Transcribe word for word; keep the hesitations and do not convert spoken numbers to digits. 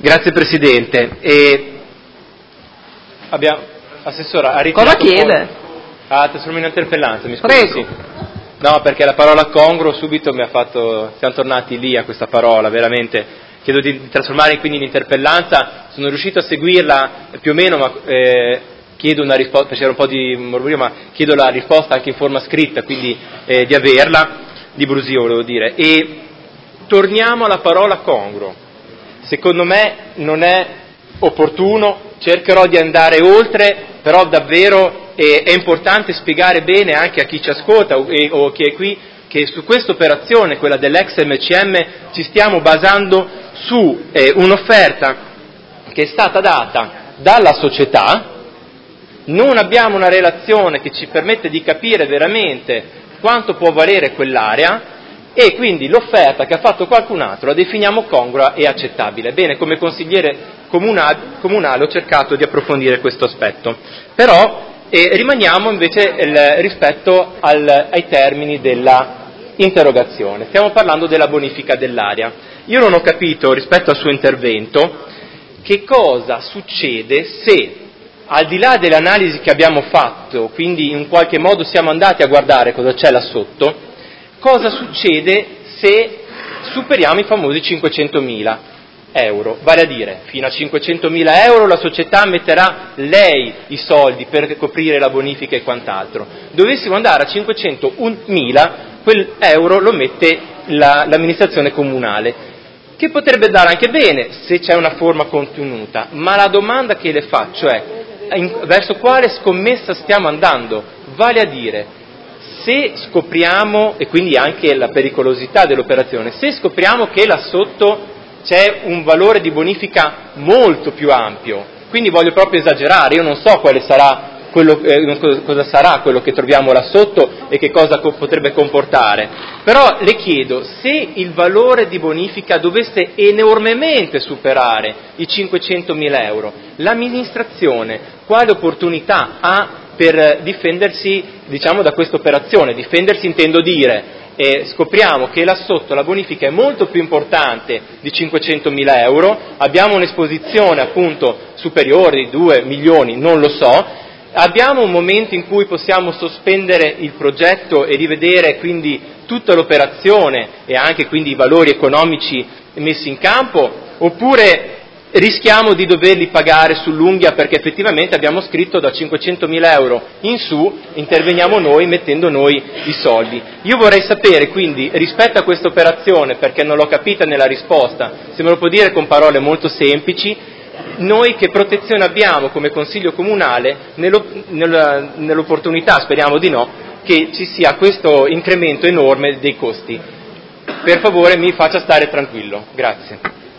Grazie Presidente. E abbiamo... Assessora, ha ritirato Cosa chiede? Ah, trasformo in interpellanza, mi scusi. Prego. Sì. No, perché la parola congruo subito mi ha fatto... Siamo tornati lì a questa parola, veramente. Chiedo di trasformare quindi in interpellanza. Sono riuscito a seguirla più o meno, ma eh, chiedo una risposta, c'era un po' di mormorio, ma chiedo la risposta anche in forma scritta, quindi eh, di averla, di brusio volevo dire. E torniamo alla parola congruo. Secondo me non è opportuno, cercherò di andare oltre, però davvero eh, è importante spiegare bene anche a chi ci ascolta o, e, o chi è qui che su questa operazione, quella dell'ex M C M, ci stiamo basando su eh, un'offerta che è stata data dalla società, non abbiamo una relazione che ci permette di capire veramente quanto può valere quell'area, e quindi l'offerta che ha fatto qualcun altro la definiamo congrua e accettabile. Bene, come consigliere comunale, comunale ho cercato di approfondire questo aspetto, però eh, rimaniamo invece il, rispetto al, ai termini della interrogazione. Stiamo parlando della bonifica dell'area. Io non ho capito, rispetto al suo intervento, che cosa succede se, al di là delle analisi che abbiamo fatto, quindi in qualche modo siamo andati a guardare cosa c'è là sotto, cosa succede se superiamo i famosi cinquecentomila euro, vale a dire fino a cinquecentomila euro la società metterà lei i soldi per coprire la bonifica e quant'altro. Dovessimo andare a cinquecentomila, quel euro lo mette la, l'amministrazione comunale, che potrebbe dare anche bene se c'è una forma contenuta, ma la domanda che le faccio è in, verso quale scommessa stiamo andando, vale a dire se scopriamo, e quindi anche la pericolosità dell'operazione, se scopriamo che là sotto c'è un valore di bonifica molto più ampio, quindi voglio proprio esagerare, io non so quale sarà quello, eh, cosa sarà quello che troviamo là sotto e che cosa co- potrebbe comportare, però le chiedo, se il valore di bonifica dovesse enormemente superare i cinquecentomila euro, l'amministrazione quale opportunità ha per difendersi, diciamo, da questa operazione? Difendersi intendo dire, eh, scopriamo che là sotto la bonifica è molto più importante di cinquecentomila euro, abbiamo un'esposizione appunto superiore di due milioni, non lo so, abbiamo un momento in cui possiamo sospendere il progetto e rivedere quindi tutta l'operazione e anche quindi i valori economici messi in campo, oppure rischiamo di doverli pagare sull'unghia perché effettivamente abbiamo scritto da cinquecentomila euro in su, interveniamo noi mettendo noi i soldi. Io vorrei sapere quindi, rispetto a questa operazione, perché non l'ho capita nella risposta, se me lo può dire con parole molto semplici, noi che protezione abbiamo come Consiglio Comunale nell'opportunità, speriamo di no, che ci sia questo incremento enorme dei costi. Per favore mi faccia stare tranquillo. Grazie.